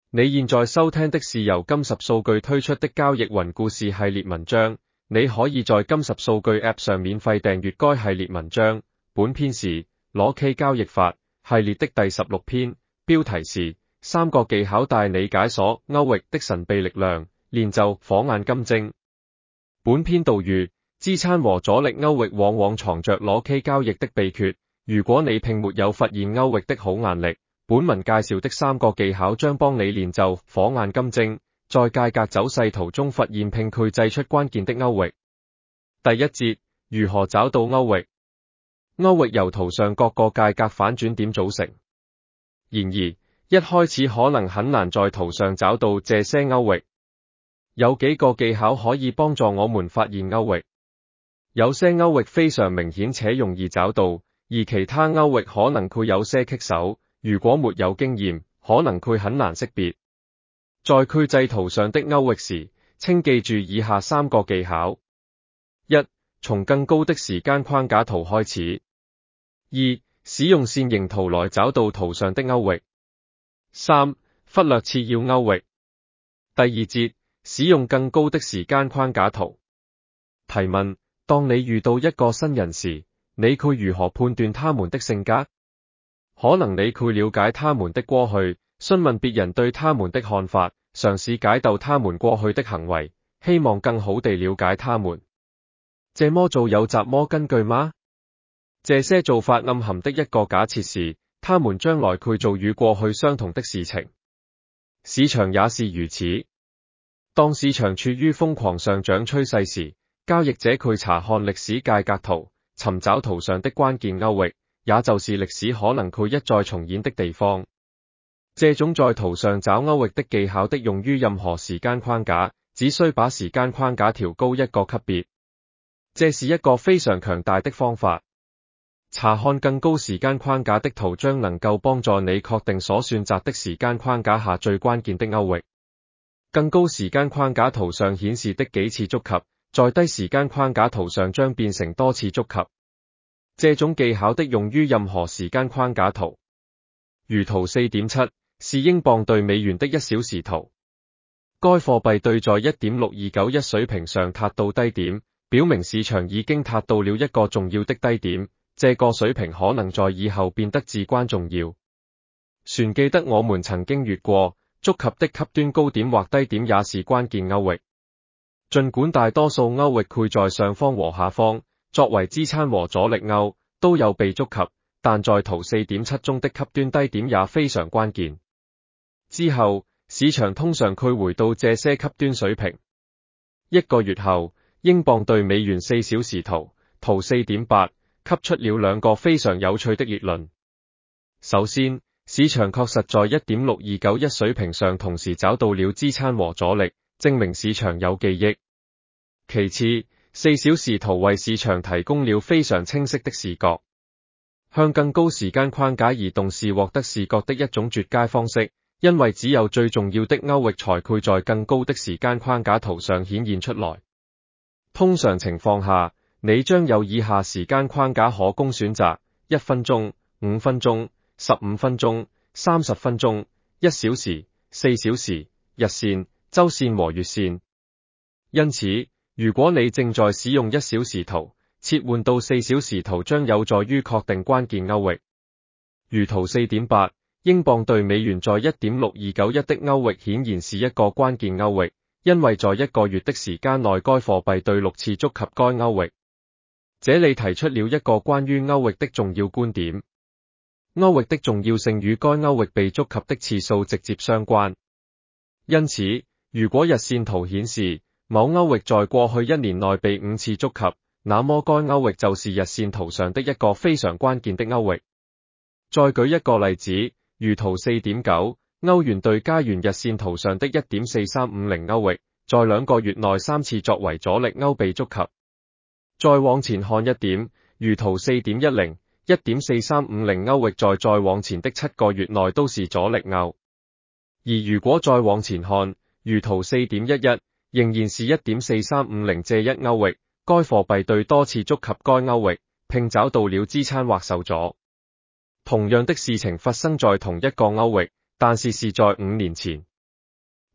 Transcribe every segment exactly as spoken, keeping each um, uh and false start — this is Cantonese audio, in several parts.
你現在收聽的是由金十數據推出的交易雲故事系列文章，你可以在金十數據 App 上免費訂閱該系列文章。本篇是裸 K 交易法系列的第十六篇，標題是三個技巧帶你解鎖歐域的神秘力量，練就火眼金睛。本篇導語：支撐和阻力歐域往往藏着裸 K 交易的秘訣，如果你並沒有發現歐域的好眼力，本文介紹的三個技巧將幫你練就火眼金睛，在價格走勢圖中發現並繪製出關鍵的歐域。第一節：如何找到歐域？歐域由圖上各個價格反轉點組成。然而，一開始可能很難在圖上找到這些歐域。有幾個技巧可以幫助我們發現歐域。有些歐域非常明顯且容易找到，而其他歐域可能會有些棘手。如果沒有經驗，可能會很難識別。在繪製圖上的歐域時，請記住以下三個技巧：一、從更高的時間框架圖開始；二、使用線形圖來找到圖上的歐域；三、忽略次要歐域。第二節，使用更高的時間框架圖。提問：當你遇到一個新人時，你會如何判斷他們的性格？可能你會了解他們的過去，詢問別人對他們的看法，嘗試解構他們過去的行為，希望更好地了解他們。這麼做有什麼根據嗎？這些做法暗含的一個假設是，他們將來會做與過去相同的事情。市場也是如此。當市場處於瘋狂上漲趨勢時，交易者會查看歷史價格圖，尋找圖上的關鍵歐域。也就是歷史可能會一再重演的地方。這種在圖上找歐域的技巧的用於任何時間框架，只需把時間框架調高一個級別。這是一個非常強大的方法。查看更高時間框架的圖將能夠幫助你確定所選擇的時間框架下最關鍵的歐域。更高時間框架圖上顯示的幾次觸及，在低時間框架圖上將變成多次觸及。這種技巧的用於任何時間框架圖，如圖 四點七 是英鎊對美元的一小時圖。該貨幣對在 一點六二九一 水平上達到低點，表明市場已經達到了一個重要的低點，這個水平可能在以後變得至關重要。船記得我們曾經越過觸及的級端高點或低點也是關鍵歐域。儘管大多數歐域會在上方和下方作為支撐和阻力歐都有被觸及，但在圖 四點七 中的級端低點也非常關鍵。之後，市場通常會回到這些級端水平。一個月後，英鎊對美元四小時圖，圖 四點八 給出了兩個非常有趣的結論。首先，市場確實在 一點六二九一 水平上同時找到了支撐和阻力，證明市場有記憶。其次，四小時圖為市場提供了非常清晰的視覺。向更高時間框架移動是獲得視覺的一種絕佳方式，因為只有最重要的歐域才會在更高的時間框架圖上顯現出來。通常情況下，你將有以下時間框架可供選擇：一分鐘、五分鐘、十五分鐘、三十分鐘、一小時、四小時、日線、週線和月線。因此，如果你正在使用一小時圖，切換到四小時圖將有助於確定關鍵歐域。如圖 四點八， 英鎊對美元在 一點六二九一 的歐域顯然是一個關鍵歐域，因為在一個月的時間內該貨幣對六次觸及該歐域。這裡提出了一個關於歐域的重要觀點。歐域的重要性與該歐域被觸及的次數直接相關。因此，如果日線圖顯示某歐域在過去一年內被五次觸及，那麼該歐域就是日線圖上的一個非常關鍵的歐域。再舉一個例子，如圖 四點九， 歐元對加元日線圖上的 一點四三五零 歐域，在兩個月內三次作為阻力歐被觸及。再往前看一點，如圖 四點一零， 一點四三五零 歐域在再往前的七個月內都是阻力歐。而如果再往前看，如圖 四點一一，仍然是 一點四三五零這一歐域，該貨幣對多次觸及該歐域，並找到了支撐或受阻。同樣的事情發生在同一個歐域，但是是在五年前。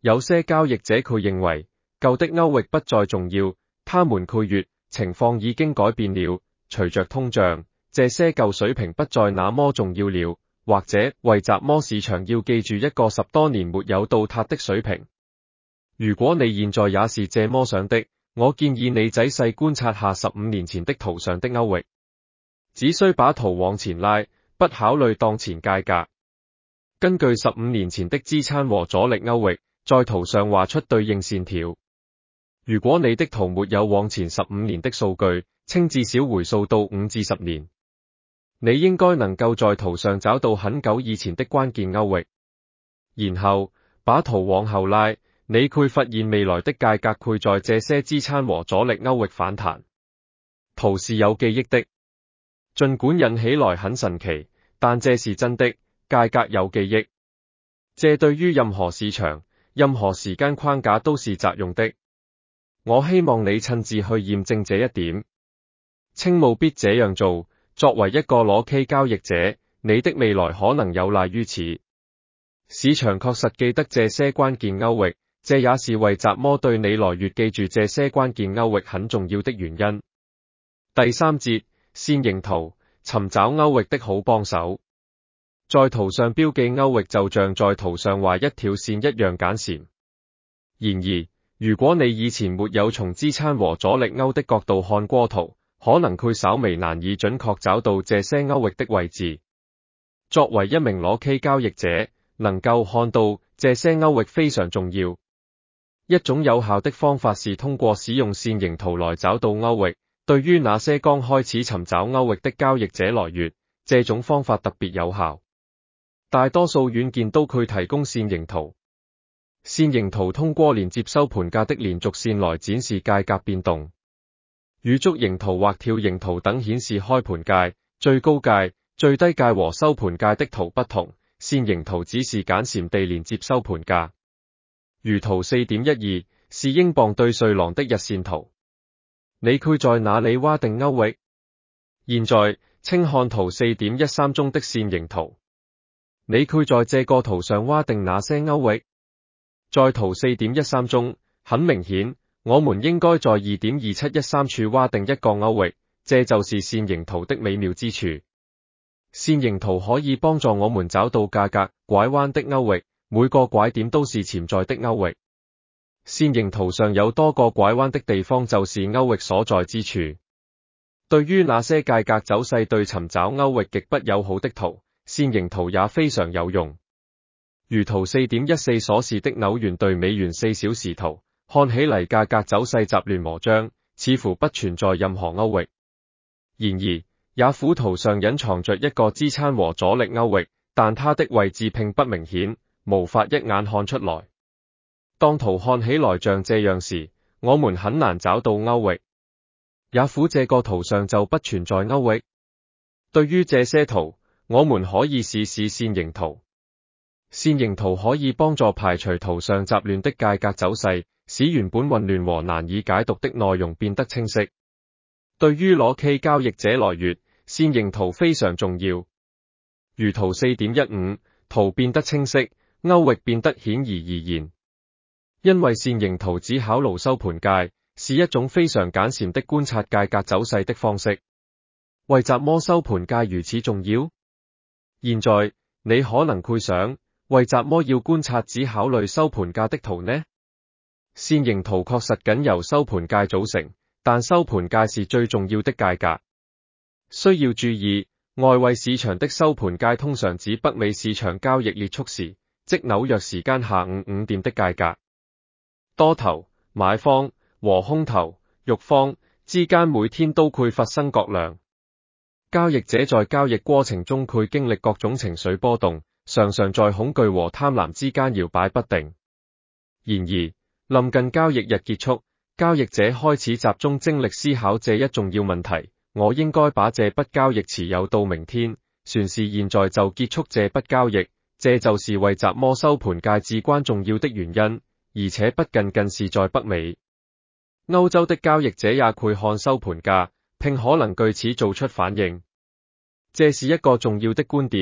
有些交易者佢認為舊的歐域不再重要，他們括約情況已經改變了，隨着通脹，這些舊水平不再那麼重要了，或者為雜摩市場要記住一個十多年沒有到達的水平。如果你現在也是這麼想的，我建議你仔細觀察下十五年前的圖上的歐域，只需把圖往前拉，不考慮當前價格。根據十五年前的支撐和阻力歐域，在圖上畫出對應線條。如果你的圖沒有往前十五年的數據，請至少回溯到五至十年，你應該能夠在圖上找到很久以前的關鍵歐域。然後把圖往後拉，你會發現未來的價格會在這些支撐和阻力歐域反彈。圖是有記憶的，儘管引起來很神奇，但這是真的，價格有記憶。這對於任何市場、任何時間框架都是實用的。我希望你親自去驗證這一點，請務必這樣做。作為一個裸 K 交易者，你的未來可能有賴於此。市場確實記得這些關鍵歐域，這也是為什麼對你來越記住這些關鍵歐域很重要的原因。第三節，線形圖，尋找歐域的好幫手。在圖上標記歐域就像在圖上畫一條線一樣簡單。然而，如果你以前沒有從支撐和阻力歐的角度看過圖，可能會稍微難以準確找到這些歐域的位置。作為一名裸 K 交易者，能夠看到這些歐域非常重要。一種有效的方法是通過使用線形圖來找到歐域。對於那些剛開始尋找歐域的交易者來說，這種方法特別有效。大多數軟件都會提供線形圖。線形圖通過連接收盤價的連續線來展示價格變動。與軸形圖或跳形圖等顯示開盤價、最高價、最低價和收盤價的圖不同，線形圖只是簡單地連接收盤價。如圖 四點一二 是英鎊對瑞郎的日線圖。你會在哪裡劃定歐域？現在，請看圖 四點一三 中的線形圖。你會在這個圖上劃定哪些歐域？在圖 四點一三 中，很明顯，我們應該在 二點二七一三 處劃定一個歐域，這就是線形圖的美妙之處。線形圖可以幫助我們找到價格拐彎的歐域，每個拐點都是潛在的歐域。線形圖上有多個拐彎的地方就是歐域所在之處。對於那些價格走勢對尋找歐域極不友好的圖，線形圖也非常有用。如圖 四點一四 所示的紐元對美元四小時圖，看起嚟價格走勢雜亂無章，似乎不存在任何歐域。然而，也虎圖上隱藏着一個支撐和阻力歐域，但它的位置並不明顯，無法一眼看出來。當圖看起來像這樣時，我們很難找到歐域。也虎這個圖上就不存在歐域。對於這些圖，我們可以試試線形圖。線形圖可以幫助排除圖上雜亂的價格走勢，使原本混亂和難以解讀的內容變得清晰。對於裸 K 交易者來說，線形圖非常重要。如圖 四點一五，圖變得清晰，歐域變得顯而易見。因為線形圖只考慮收盤價，是一種非常簡單的觀察價格走勢的方式。為什麼收盤價如此重要？現在，你可能會想，為什麼要觀察只考慮收盤價的圖呢？線形圖確實僅由收盤價組成，但收盤價是最重要的價格。需要注意，外圍市場的收盤價通常指北美市場交易結束時，即紐約時間下午五點的價格。多頭、買方和空頭、肉方之間每天都會發生割量。交易者在交易過程中會經歷各種情緒波動，常常在恐懼和貪婪之間搖擺不定。然而，臨近交易日結束，交易者開始集中精力思考這一重要問題：我應該把這筆交易持有到明天，還是現在就結束這筆交易？這就是為什麼收盤價至關重要的原因，而且不僅僅是在北美。歐洲的交易者也會看收盤價，並可能據此做出反應。這是一個重要的觀點，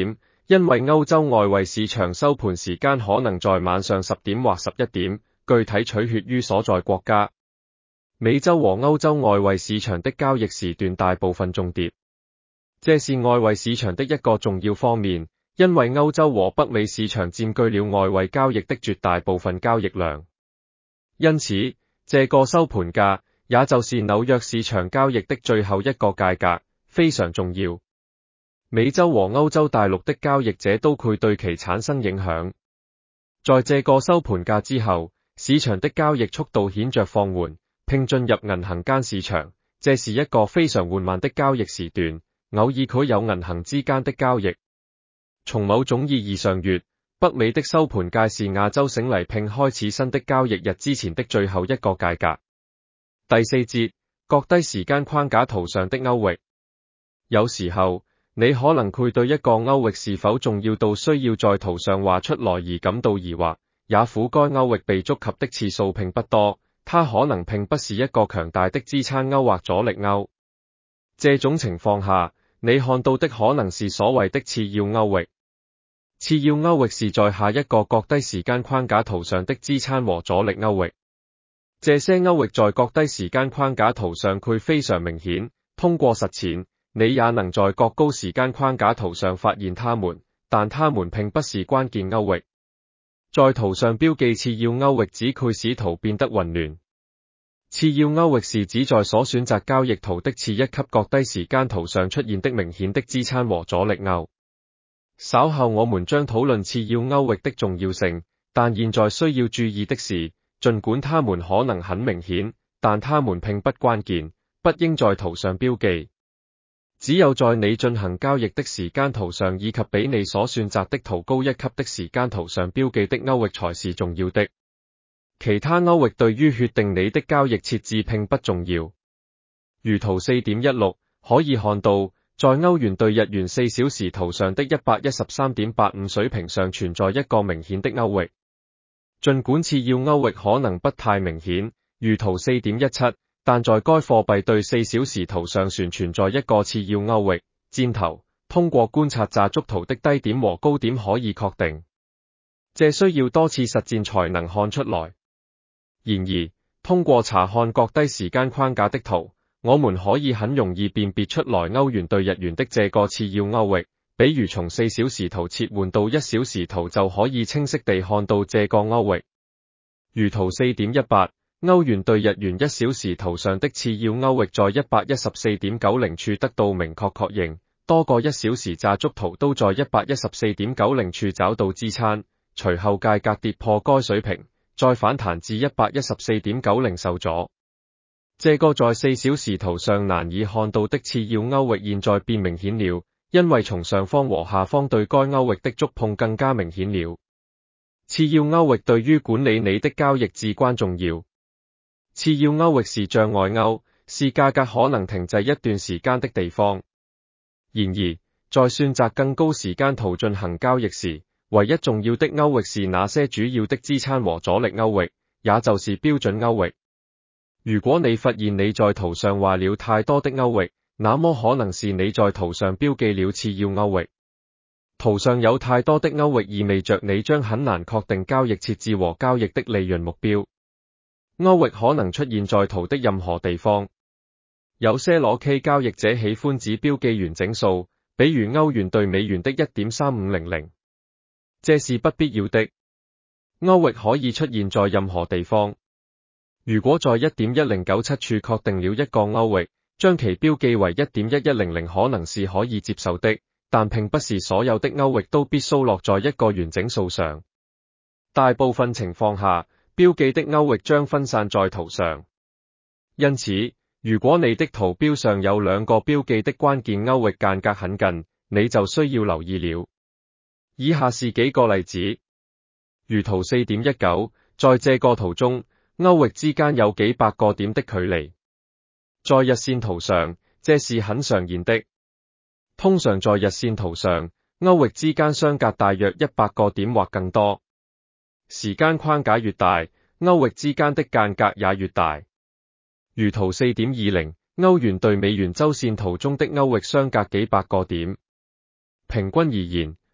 因為歐洲外圍市場收盤時間可能在晚上十點或十一點，具體取決於所在國家。美洲和歐洲外圍市場的交易時段大部分重跌，這是外圍市場的一個重要方面，因為歐洲和北美市場佔據了外圍交易的絕大部分交易量。因此，這個收盤價，也就是紐約市場交易的最後一個價格，非常重要。美洲和歐洲大陸的交易者都會對其產生影響。在這個收盤價之後，市場的交易速度顯著放緩，並進入銀行間市場，這是一個非常緩慢的交易時段，偶爾佢有銀行之間的交易。從某種意義上說，北美的收盤價是亞洲醒嚟並開始新的交易日之前的最後一個價格。第四節，各低時間框架圖上的歐域。有時候，你可能會對一個歐域是否重要到需要在圖上畫出來而感到疑惑，也許該歐域被觸及的次數並不多，它可能並不是一個強大的支撐歐或阻力歐。這種情況下，你看到的可能是所謂的次要歐域。次要歐域是在下一個各低時間框架圖上的支撐和阻力歐域。這些歐域在各低時間框架圖上會非常明顯，通過實踐，你也能在各高時間框架圖上發現它們，但它們並不是關鍵歐域。在圖上標記次要歐域只會使圖變得混亂。次要歐域是指在所選擇交易圖的次一級各低時間圖上出現的明顯的支撐和阻力歐。稍後我們將討論次要歐域的重要性，但現在需要注意的是，儘管它們可能很明顯，但它們並不關鍵，不應在圖上標記。只有在你進行交易的時間圖上以及比你所選擇的圖高一級的時間圖上標記的歐域才是重要的。其他歐域對於決定你的交易設置並不重要。如圖 四點一六 可以看到，在歐元對日元四小時圖上的 一百一十三點八五 水平上存在一個明顯的歐域。儘管次要歐域可能不太明顯，如圖 四點一七，但在該貨幣對四小時圖上旋存在一個次要歐域箭頭，通過觀察炸竹圖的低點和高點可以確定。這需要多次實踐才能看出來。然而，通過查看各低時間框架的圖，我們可以很容易辨別出來歐元對日元的這個次要歐域。比如從四小時圖切換到一小時圖就可以清晰地看到這個歐域。如圖 四點一八。歐元對日元一小時圖上的次要歐域在 一百一十四點九零 處得到明確確認，多個一小時炸竹圖都在 一百一十四點九零 處找到支撐，隨後價格跌破該水平，再反彈至 一百一十四點九零 受阻。這個在四小時圖上難以看到的次要歐域現在變明顯了，因為從上方和下方對該歐域的觸碰更加明顯了。次要歐域對於管理你的交易至關重要。次要歐域是障礙歐，是價格可能停滯一段時間的地方。然而，在選擇更高時間圖進行交易時，唯一重要的歐域是那些主要的支撐和阻力歐域，也就是標準歐域。如果你發現你在圖上畫了太多的歐域，那麼可能是你在圖上標記了次要歐域。圖上有太多的歐域意味着你將很難確定交易設置和交易的利潤目標。歐域可能出現在圖的任何地方。有些裸 K 交易者喜歡只標記完整數，比如歐元對美元的 一點三五零零，這是不必要的。歐域可以出現在任何地方。如果在 一點一零九七 處確定了一個歐域，將其標記為 一點一一零零可能是可以接受的，但並不是所有的歐域都必須落在一個完整數上。大部分情況下，標記的歐域將分散在圖上。因此，如果你的圖標上有兩個標記的關鍵歐域間隔很近，你就需要留意了。以下是幾個例子。如圖 四點一九，在這個圖中，歐域之間有幾百個點的距離。在日線圖上，這是很常見的。通常在日線圖上，歐域之間相隔大約一百個點或更多。時間框架越大，歐域之間的間隔也越大。如圖 四點二零，歐元對美元週線圖中的歐域相隔幾百個點。平均而言，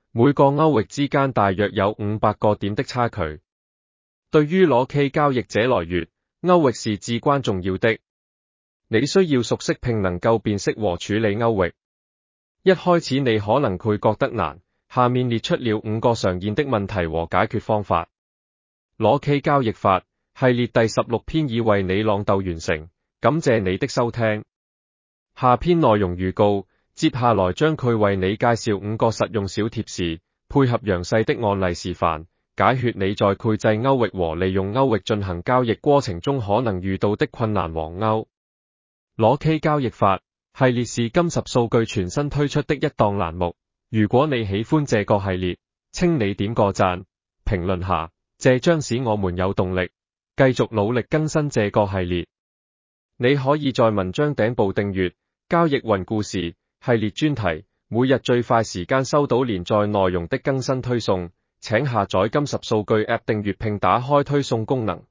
每個區域之間大約有五百個點的差距。對於裸期交易者來說，區域是至關重要的。你需要熟悉並能夠辨識和處理區域。一開始你可能會覺得難，下面列出了五個常見的問題和解決方法。裸期交易法系列第十六篇已為你朗讀完成，感謝你的收聽。下篇內容預告，接下來將佢為你介紹五個實用小貼士，配合詳細的案例示範，解決你在繪製區域和利用區域進行交易過程中可能遇到的困難和勾。裸期交易法系列是金十數據全新推出的一檔欄目，如果你喜歡這個系列，請你點個讚，評論下，這將使我們有動力，繼續努力更新這個系列。你可以在文章頂部訂閱交易雲故事系列專題，每日最快時間收到連載內容的更新推送，請下載金十數據 App 訂閱並打開推送功能。